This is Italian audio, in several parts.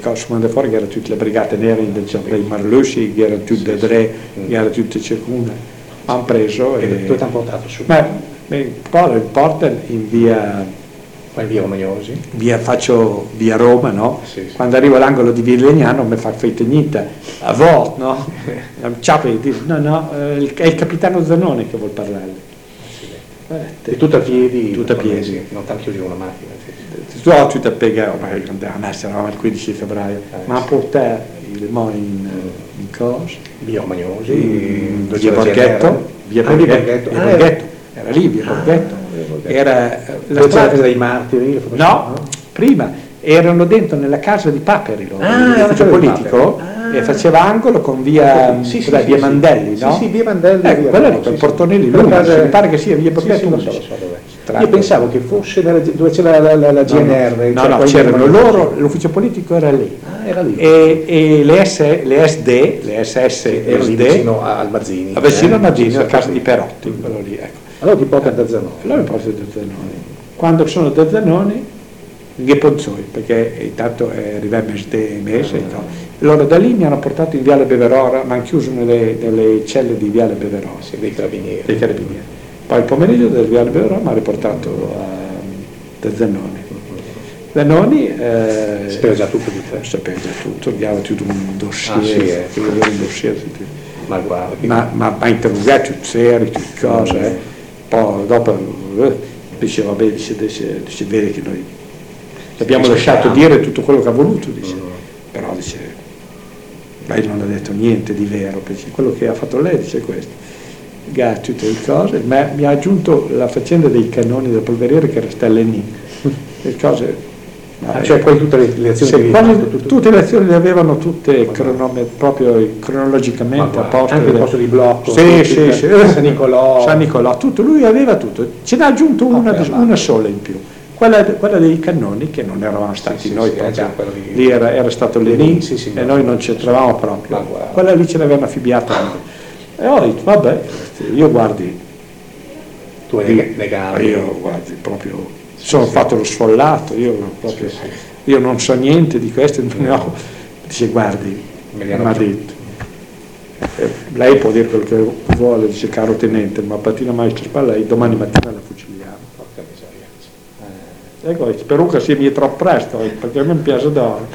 sono andate fuori che erano tutte le brigate nere dei Marlussi, che erano tutte tre, che erano tutte circunda. Hanno preso e dove ti hanno portato su? Poi il portano in via Romagnosi? Via Roma, no? Sì. Quando arrivo all'angolo di Via Legnano mi fa niente, a volte, no? No, è il capitano Zanoni che vuol parlare. E tutto a piedi? Tutto a piedi. Non ti hanno chiuso una macchina? Tutto a piegare, eravamo il 15 febbraio, ma portare il mo in cosa? Via Romagnosi? Via Borghetto? Via Borghetto. Era lì, Via Borghetto. Era la strada dei martiri? No, prima erano dentro nella casa di Paperi, l'ufficio politico, e faceva angolo con via Mandelli, no? Sì, via Mandelli. Quella lì, quel portone lì, mi pare che sia Via Borghetto. Non so dove. Io pensavo che fosse dove c'è la GNR. No, c'erano loro, l'ufficio politico era lì. Era lì. E le SS erano vicino al Mazzini. Vicino al Mazzini, alla casa di Perotti, quello lì, ecco. Allora ti portano da Zanoni. Allora mi portano da Zanoni. Quando sono da Zanoni, che Ponzoi, perché intanto arrivava mese. Allora da lì mi hanno portato in Viale Beverora, mi hanno chiuso nelle celle di Viale Beverora. Dei carabinieri. Poi il pomeriggio del Viale Beverora mi ha riportato da Zanoni. Zanoni sapeva già tutto di te. Sapeva già tutto, abbiamo tutto un dossier, un dossier. Ma guarda, ma interrogato tutte serie, tutte cose, poi dopo diceva vabbè, dice vede che noi abbiamo lasciato dire tutto quello che ha voluto, dice. Però dice lei non ha detto niente di vero, perché quello che ha fatto lei dice questo. Tutte le cose, ma mi ha aggiunto la faccenda dei cannoni del polveriere che era Stellini, le cose, cioè poi tutte le azioni tutte le azioni le avevano tutte proprio cronologicamente a posto, anche il posto di blocco, sì. San Nicolò, tutto, lui aveva tutto, ce n'ha aggiunto una sola in più, quella dei cannoni, che non eravamo stati noi, lì era stato Lenin, e noi non c'entravamo proprio, quella lì ce l'avevano affibbiata anche. E ho detto, vabbè, io guardi, tu hai negato, io guardi, proprio, sono fatto lo sfollato, io non so niente di questo, no. Dice, guardi, mi ha detto, lei può dire quello che vuole, dice, caro tenente, ma pattina maestro spalla, domani mattina la fuciliamo. Porca miseria. Ecco, spero che sia troppo presto, perché a me piace d'oro.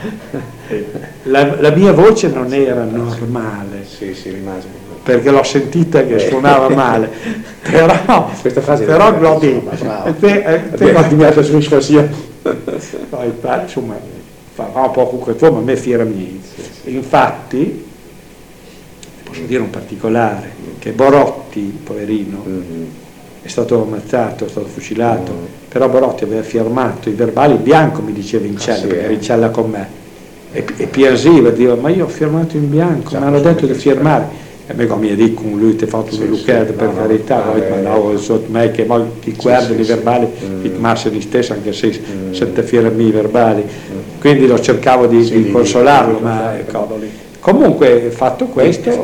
La mia voce non era normale. Sì, rimase. Perché l'ho sentita che suonava male, però questa frase l'ho detto. Abbiamo admirato su espressione. Insomma, fa poco che tu, ma a me fiera mia. Infatti, posso dire un particolare, che Borotti, poverino, è stato ammazzato, è stato fucilato, però Borotti aveva firmato i verbali bianco, mi diceva in cella, perché era in cella con me, e piangeva, diceva, ma io ho firmato in bianco, mi hanno detto di firmare. E me come dico, lui ti ha fatto una lucchetta, per carità, ma no, sotto me che poi ti guarda i verbali, ti massa di stesso, anche se ti firmi i verbali, quindi lo cercavo di consolarlo, ma ecco. Comunque fatto questo,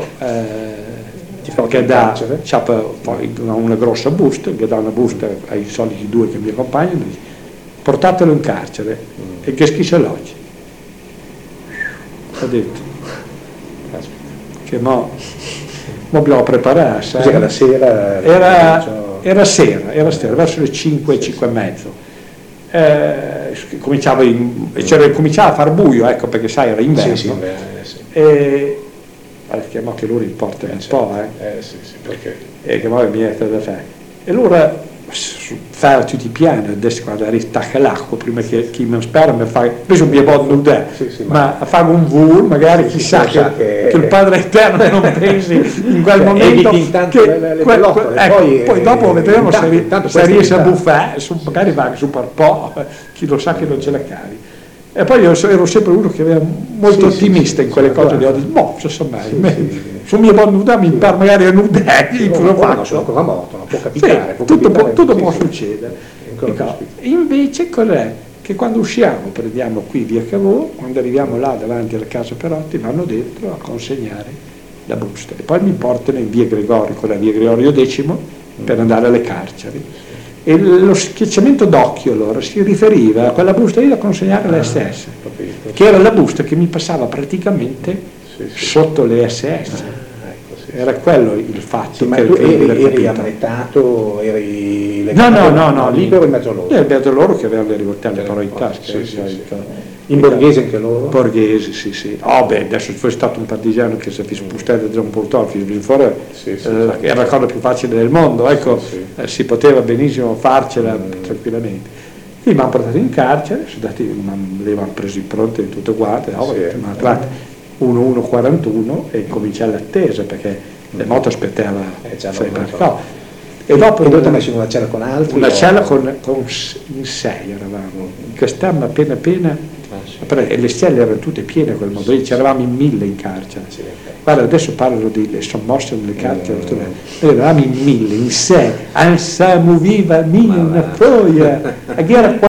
che dà una grossa busta, che dà una busta ai soliti due che mi accompagnano, dice, portatelo in carcere e che schifo l'oggi. Ho detto che mo dobbiamo preparare. Cos'era la sera? Era sera, verso le 5 e mezzo. Cominciava a far buio, ecco, perché sai, era inverno. Sì. E chiamò che loro importano un po', perché? E che poi mi è da fare. E allora fa tutti i piani, adesso quando ristacca l'acqua, prima che chi mi spera mi fa, invece mi può nudare, ma fa un vul, magari chissà che il Padre Eterno non pensi in quel momento poi dopo vedremo se riesce a buffare, magari va su per po', chi lo sa che non ce la cavi. E poi io ero sempre uno che era molto ottimista in quelle cose, ho detto, boh, se so mai, su mia buona nuda mi imparo magari a nudare, sono ancora morto, non può capitare. Tutto può succedere. Invece cos'è? Che quando usciamo, prendiamo qui via Cavour, quando arriviamo là davanti alla casa Perotti, vanno dentro a consegnare la busta. E poi mi portano in via Gregorio, con la via Gregorio X, per andare alle carceri. E lo schiacciamento d'occhio allora si riferiva a quella busta lì da consegnare all'SS. che era la busta che mi passava praticamente sotto le SS. Era quello il fatto. Sì, ma tu eri ammettato, eri no, libero in mezzo a loro? In mezzo a loro che avevano le rivoltelle però in tasca. In borghese anche loro? Borghesi, sì. Adesso fosse stato un partigiano che si è spostato da un portone fino in fuori, era la cosa più facile del mondo, ecco, si poteva benissimo farcela tranquillamente. Quindi mi hanno portato in carcere, mi avevano preso in pronto e tutto quanto, mi hanno tratto 11:41 e cominciai l'attesa perché le moto aspettava sempre. E dopo tu ti hai messo in una cella con altri? Una cella in 6 eravamo, in Castello appena e le celle erano tutte piene a quel modo, lì c'eravamo in 1000 in carcere. Guarda, adesso parlo di sommosse nelle carcere, eravamo in 1000, in 6, ansiamo viva, mia una troia,